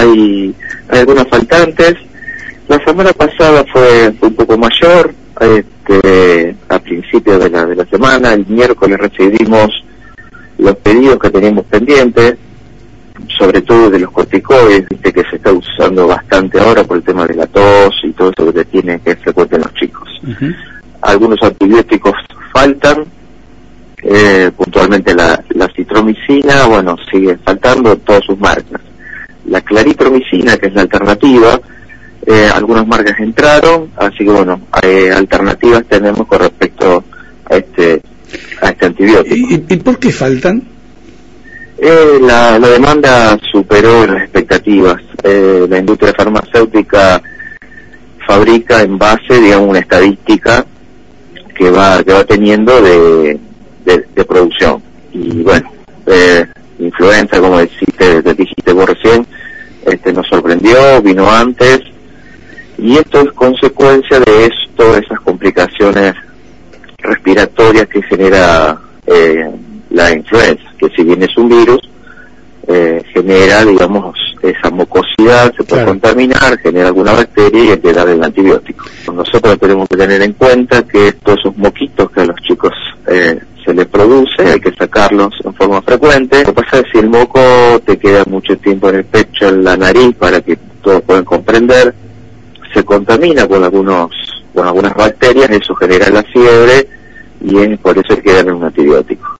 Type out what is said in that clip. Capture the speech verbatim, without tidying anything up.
hay, hay algunos faltantes. La semana pasada fue, fue un poco mayor, este, a principios de la, de la semana. El miércoles recibimos los pedidos que teníamos pendientes, sobre todo de los corticoides, viste que se está usando bastante ahora por el tema de la tos y todo eso que tiene, que es frecuente en los chicos. Uh-huh. Algunos antibióticos faltan, eh, puntualmente la, la citromicina, bueno, sigue faltando todas sus marcas. La claritromicina, que es la alternativa, eh, algunas marcas entraron, así que bueno, eh, alternativas tenemos con respecto a este a este antibiótico. ¿Y, y por qué faltan? Eh, la, la demanda superó las expectativas. Eh, la industria farmacéutica fabrica en base, digamos, una estadística que va que va teniendo de, de, de producción. Y bueno, eh, influenza, como dijiste, te dijiste vos recién, este nos sorprendió, vino antes, y esto es consecuencia de esto, esas complicaciones respiratorias que genera eh, la influenza, que si bien es un virus, eh, genera, digamos, esa mucosidad, se puede claro. contaminar, genera alguna bacteria y hay que darle el antibiótico. Nosotros tenemos que tener en cuenta que todos esos moquitos que a los chicos eh, se les produce, hay que sacarlos en forma frecuente. Lo que pasa es que si el moco te queda mucho tiempo en el pecho, en la nariz, para que todos puedan comprender, se contamina con algunos con algunas bacterias, eso genera la fiebre y es por eso hay que darle un antibiótico.